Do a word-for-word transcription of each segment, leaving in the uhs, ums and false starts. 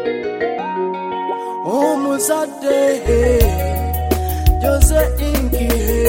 Omuzadde Jose Inki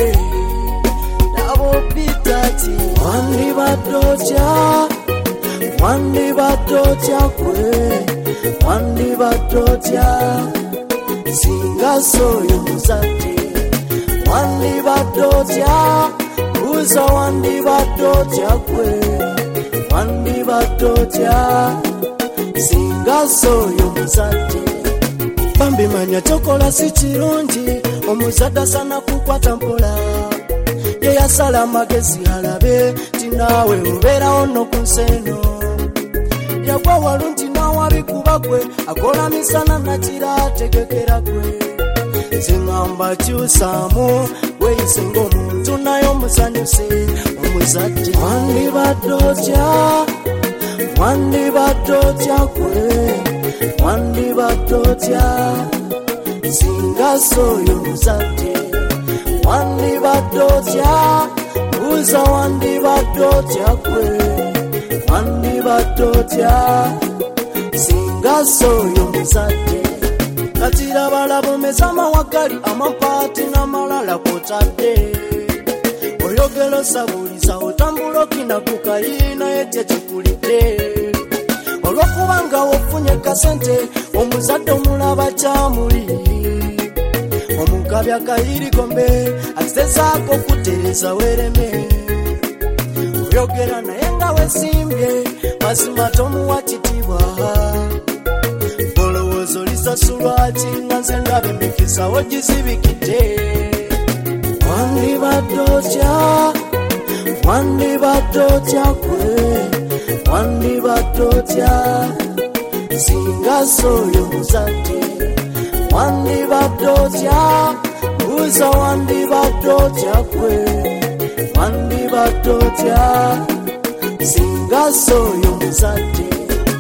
Dabo Pitati Wandi Badotya Wandi Badotya kwe Wandi Badotya Singa soyo muzadde Wandi Badotya Uza Wandi Badotya kwe Wandi Badotya Singa soyo muzadde Bambi manya chokola si kirungi omuzadde sana kukwata mpola ye yasala magezi alabe tinawe obeerawo no ku nseno yagwa walungi nawabikuba gwe akola misana nakira ategekera gwe zingamba kyusaamu weyise ng'omuntu naye omusanyuse omuzadde Wandi Badotya Wandi Badotya kwe Wandi Badotya Singa soyo muzadde Wandi Badotya Uza Wandi Badotya kwe Wandi Badotya Singa soyo muzadde Katira balabo mezama wakali amampati na malala kotade oyogelo sabuliza otambulo kina kukayina yete chikulite olwokubanga ofunye kasente omuzadde omulaba kyamuli omugabya kayiri gombe azezaako kutereza wereme oyogera naye nga wesimbye mazima tomuwa kitiibwa olowooza lisasulwa ki nga nze ndaba emikisa ogizibikidde Wandi Badotya Wandi Badotya kwe Wandi Badotya Singa soyo muzadde Wandi Badotya Uza Wandi Badotya kwe Wandi Badotya Singa soyo muzadde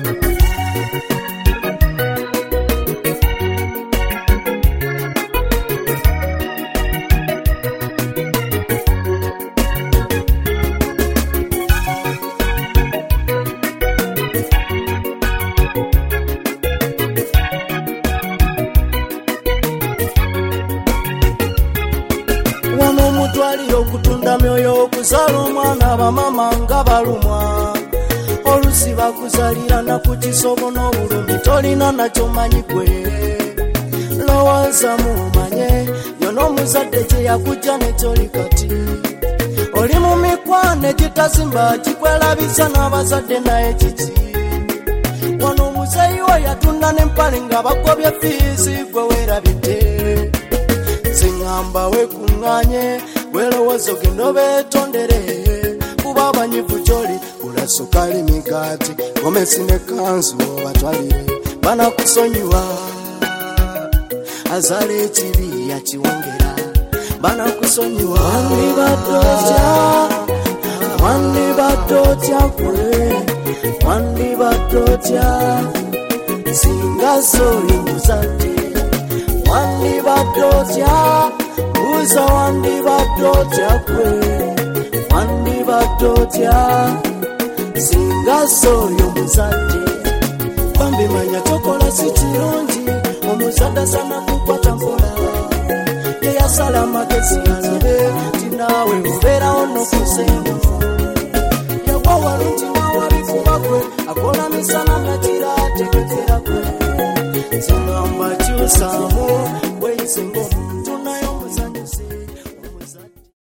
Omutwaliro okutunda myoyo okuzala omwana bamama nga balumwa olusi bakuzalira na kukisobo n'obulumi tolina nakyo manyi gwe lowooza mumanye yona omuzadde gye yakujja ne kyoli kati oli mu mikwano egitazimba kikwelabisa n'abazadde naye kiki wano omuzeeyi we yatunda n'empale nga bagobye fiizi gwe weerabidde zingamba wekuŋŋaanye welowooza ogenda obeetondere kuba abanyivu gy'oli gula sukali mikaati gomesi ne kanzu obatwalire banakusonyiwa azala ekibi yakiwongera banakusonyiwa Wandi Badotya Wandi Badotya kwe Wandi Badotya Singa soyo muzadde Wandi Badotya Uza Wandi Badotya kwe Wandi Badotya Singa soyo muzadde Bambi manya chokola si kirungi omuzadde sana kukwata mpola ye yasala magezi alabe tinawe obeerawo no ku nseno yagwa walungi nawabikuba gwe akola misana nakira ategekera gwe zingamba kyusaamu